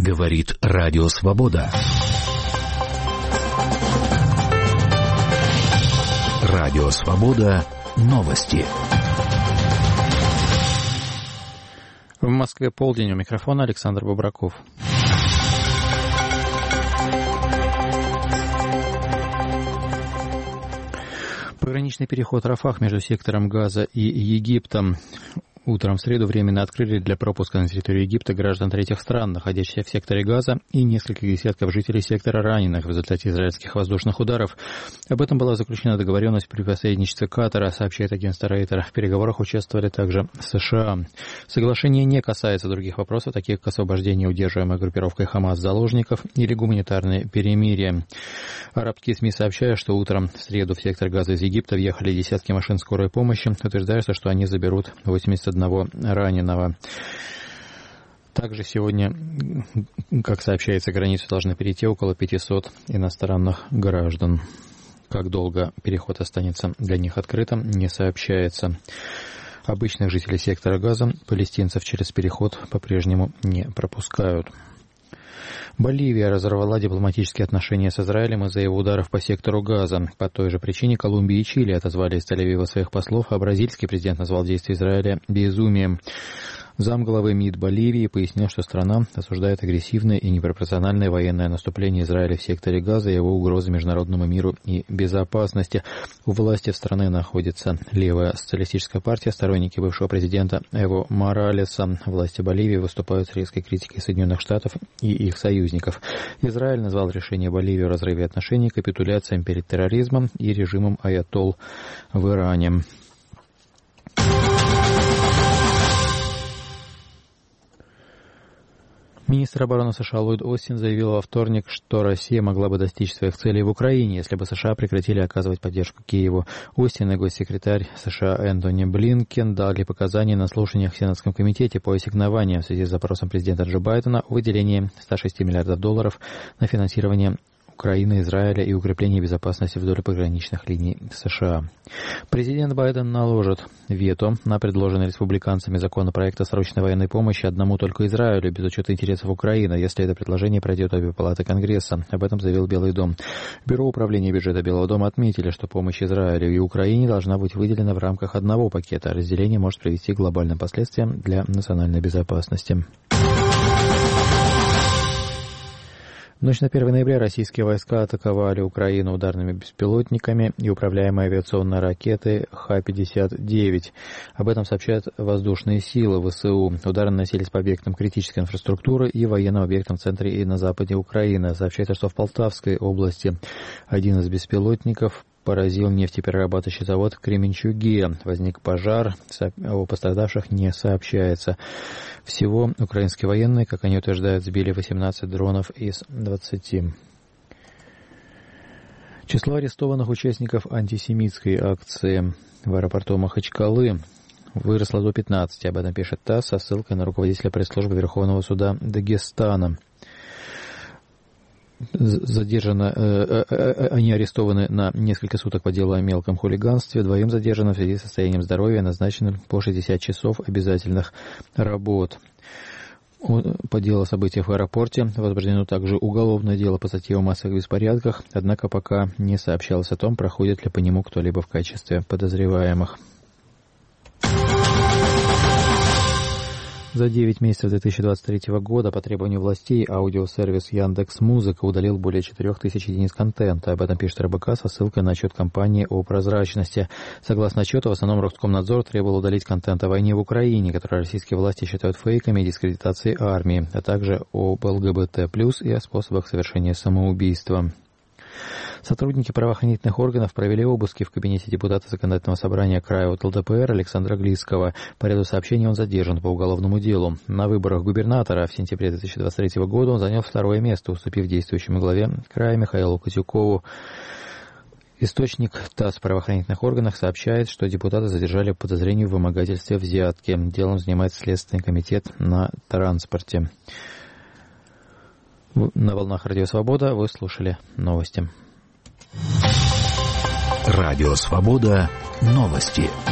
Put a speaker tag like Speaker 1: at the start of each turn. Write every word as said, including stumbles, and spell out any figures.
Speaker 1: Говорит Радио Свобода. Радио Свобода. Новости.
Speaker 2: В Москве полдень. У микрофона Александр Бобраков. Пограничный переход Рафах между сектором Газа и Египтом утром в среду временно открыли для пропуска на территорию Египта граждан третьих стран, находящихся в секторе Газа, и несколько десятков жителей сектора раненых в результате израильских воздушных ударов. Об этом была заключена договоренность при посредничестве Катара, сообщает агентство Рейтер. В переговорах участвовали также США. Соглашение не касается других вопросов, таких как освобождение удерживаемой группировкой Хамас заложников или гуманитарное перемирие. Арабские СМИ сообщают, что утром в среду в сектор Газа из Египта въехали десятки машин скорой помощи. Утверждается, что они заберут восемьдесят одного раненого. Также сегодня, как сообщается, границу должны перейти около пятисот иностранных граждан. Как долго переход останется для них открытым, не сообщается. Обычных жителей сектора Газа палестинцев через переход по-прежнему не пропускают. Боливия разорвала дипломатические отношения с Израилем из-за его ударов по сектору Газа. По той же причине Колумбия и Чили отозвали из Тель-Авива своих послов, а бразильский президент назвал действия Израиля безумием. Замглавы МИД Боливии пояснил, что страна осуждает агрессивное и непропорциональное военное наступление Израиля в секторе Газа и его угрозы международному миру и безопасности. У власти в стране находится левая социалистическая партия, сторонники бывшего президента Эво Моралеса. Власти Боливии выступают с резкой критикой Соединенных Штатов и их союзников. Израиль назвал решение Боливии о разрыве отношений капитуляцией перед терроризмом и режимом аятолл в Иране. Министр обороны США Ллойд Остин заявил во вторник, что Россия могла бы достичь своих целей в Украине, если бы США прекратили оказывать поддержку Киеву. Остин и госсекретарь США Энтони Блинкен дали показания на слушаниях в Сенатском комитете по ассигнованиям в связи с запросом президента Джо Байдена о выделении ста шести миллиардов долларов на финансирование Украины, Израиля и укрепление безопасности вдоль пограничных линий США. Президент Байден наложит вето на предложенный республиканцами законопроект о срочной военной помощи одному только Израилю, без учета интересов Украины, если это предложение пройдет обе палаты Конгресса. Об этом заявил Белый дом. Бюро управления бюджета Белого дома отметили, что помощь Израилю и Украине должна быть выделена в рамках одного пакета. Разделение может привести к глобальным последствиям для национальной безопасности. В ночь на первое ноября российские войска атаковали Украину ударными беспилотниками и управляемой авиационной ракетой Х пятьдесят девять. Об этом сообщают воздушные силы ВСУ. Удары наносились по объектам критической инфраструктуры и военным объектам в центре и на западе Украины. Сообщается, что в Полтавской области один из беспилотников поразил нефтеперерабатывающий завод в Кременчуге. Возник пожар, о пострадавших не сообщается. Всего украинские военные, как они утверждают, сбили восемнадцать дронов из двадцати. Число арестованных участников антисемитской акции в аэропорту Махачкалы выросло до пятнадцати. Об этом пишет ТАСС со ссылкой на руководителя пресс-службы Верховного суда Дагестана. Задержано, э, э, они арестованы на несколько суток по делу о мелком хулиганстве. Двоим задержано в связи с состоянием здоровья, назначены по шестьдесят часов обязательных работ. По делу о событиях в аэропорте возбуждено также уголовное дело по статье о массовых беспорядках, однако пока не сообщалось о том, проходит ли по нему кто-либо в качестве подозреваемых. За девять месяцев две тысячи двадцать третьего года по требованию властей аудиосервис Яндекс.Музыка удалил более четырех тысяч единиц контента. Об этом пишет РБК со ссылкой на отчет компании о прозрачности. Согласно отчету, в основном Роскомнадзор требовал удалить контент о войне в Украине, который российские власти считают фейками и дискредитацией армии, а также об ЛГБТ плюс и о способах совершения самоубийства. Сотрудники правоохранительных органов провели обыски в кабинете депутата Законодательного собрания края от ЛДПР Александра Глицкого. По ряду сообщений он задержан по уголовному делу. На выборах губернатора в сентябре две тысячи двадцать третьего года он занял второе место, уступив действующему главе края Михаилу Катюкову. Источник ТАСС в правоохранительных органах сообщает, что депутата задержали по подозрению в вымогательстве взятки. Делом занимается Следственный комитет на транспорте. На волнах Радио Свобода вы слушали новости.
Speaker 1: Радио Свобода. Новости.